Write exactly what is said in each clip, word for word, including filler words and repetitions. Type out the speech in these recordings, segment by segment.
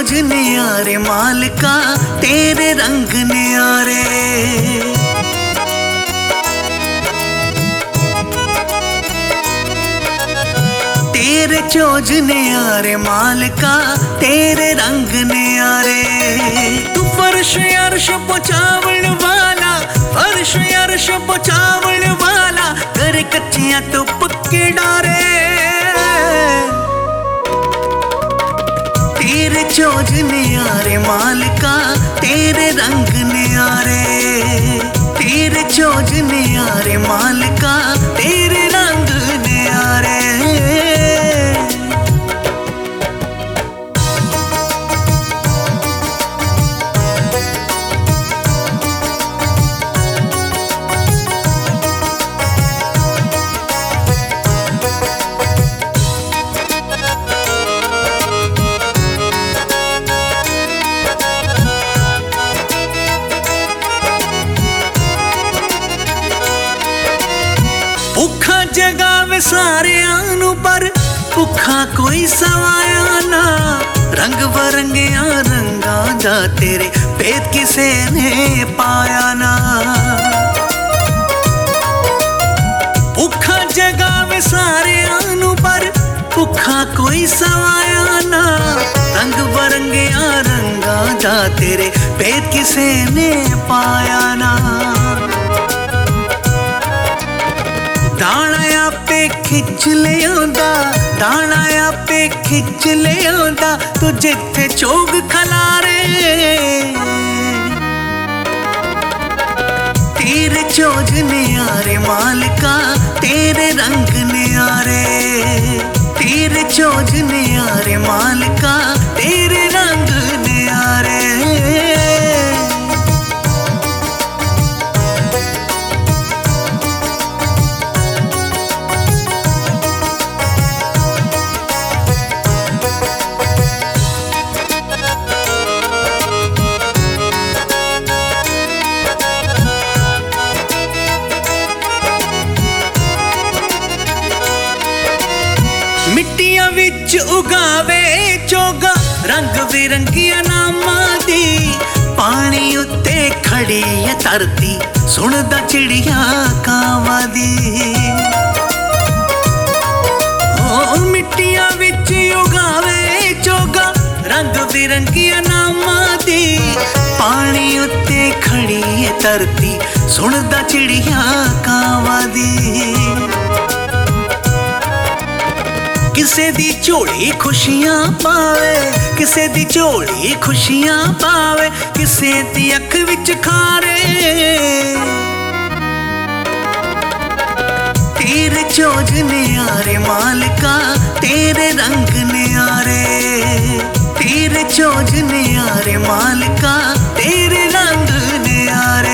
Chose न्यारे मालिका तेरे रंग न्यारे। तेरे चोज न्यारे मालिका तेरे रंग न्यारे। तू फर्श अर्श पहुंचावण वाला, फर्श अर्श पहुंचावण वाला, कर कच्चियां तो पक्के डारे। तेरे चोज न्यारे मालिका तेरे रंग न्यारे। तेरे चोज न्यारे मालिका तेरे रंग न्यारे। भुखा जगावे सारियां नू पर भुखा कोई सवाया ना। रंग बरंगिया रंगा दा तेरे भेद किसे ने पाया ना। भुखा जगावे सारियां नू पर भुखा कोई सवाया ना। रंग बरंगिया रंगा दा तेरे भेद किसे ने पाया ना। दाना आपे खिच ले आंदा, दाना आपे खिच ले आंदा, तू जिथे चोग खलारे। तेरे चोज न्यारे मालिका तेरे रंग न्यारे। तेरे चोज न्यारे मालिका तेरे रंग न्यारे। मिट्टियां विच उगावे चोगा रंग बिरंगिया नामां दी। पानी उत्ते खड़ी है धरती सुनदा चिड़िया कावां दी। ओ मिट्टियां विच उगावे चोगा रंग बिरंगिया नामां दी। पानी उत्ते खड़ी है धरती सुनदा चिड़िया कावां दी। किसे दी झोली खुशियां पावे, किसे दी झोली खुशियां पावे, किसे दी अख विच खारे। तेरे चोज न्यारे मालिका तेरे रंग न्यारे। तेरे चोज न्यारे मालिका तेरे रंग न्यारे।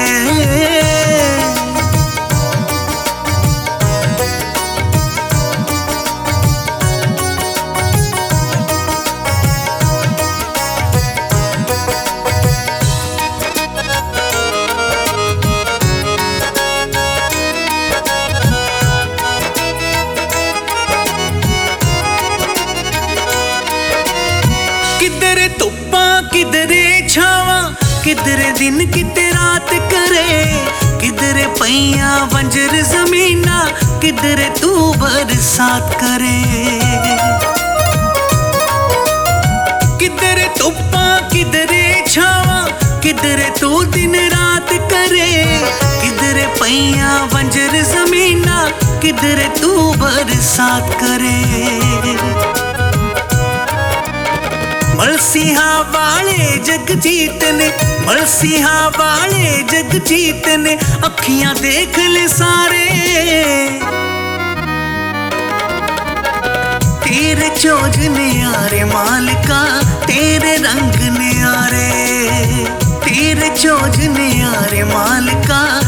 किधरे धुप्पा किधरे छावा, किधरे दिन किते रात करे। किधरे पैया बंजर जमीना, किधरे तू बरसात करे। किधरे धुप्पा किधरे छावा, किधरे तू दिन रात करे। किधरे पैया बंजर जमीना, किधरे तू बरसात करे। मलसीहा वाले जगजीत ने, मलसीहा वाले जगजीत ने अखियां देख ले सारे। तेरे चोज न्यारे मालिका तेरे रंग न्यारे। तेरे चोज न्यारे मालिका